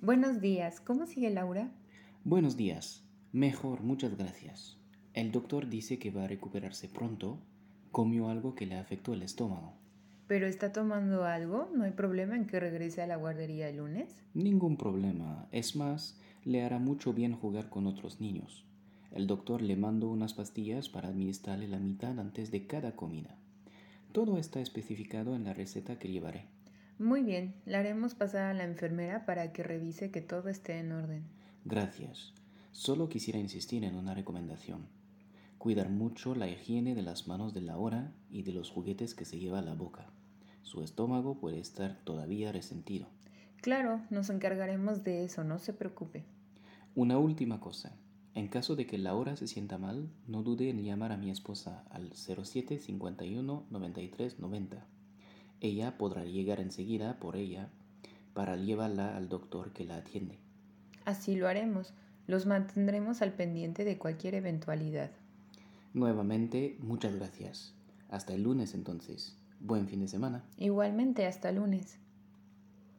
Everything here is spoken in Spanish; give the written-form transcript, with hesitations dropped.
Buenos días, ¿cómo sigue Laura? Buenos días. Mejor, muchas gracias. El doctor dice que va a recuperarse pronto. Comió algo que le afectó el estómago. ¿Pero está tomando algo? ¿No hay problema en que regrese a la guardería el lunes? Ningún problema. Es más, le hará mucho bien jugar con otros niños. El doctor le mandó unas pastillas para administrarle la mitad antes de cada comida. Todo está especificado en la receta que llevaré. Muy bien, la haremos pasar a la enfermera para que revise que todo esté en orden. Gracias. Solo quisiera insistir en una recomendación. Cuidar mucho la higiene de las manos de Laura y de los juguetes que se lleva a la boca. Su estómago puede estar todavía resentido. Claro, nos encargaremos de eso, no se preocupe. Una última cosa. En caso de que Laura se sienta mal, no dude en llamar a mi esposa al 07 51 93 90. Ella podrá llegar enseguida por ella para llevarla al doctor que la atiende. Así lo haremos. Los mantendremos al pendiente de cualquier eventualidad. Nuevamente, muchas gracias. Hasta el lunes entonces. Buen fin de semana. Igualmente, hasta lunes.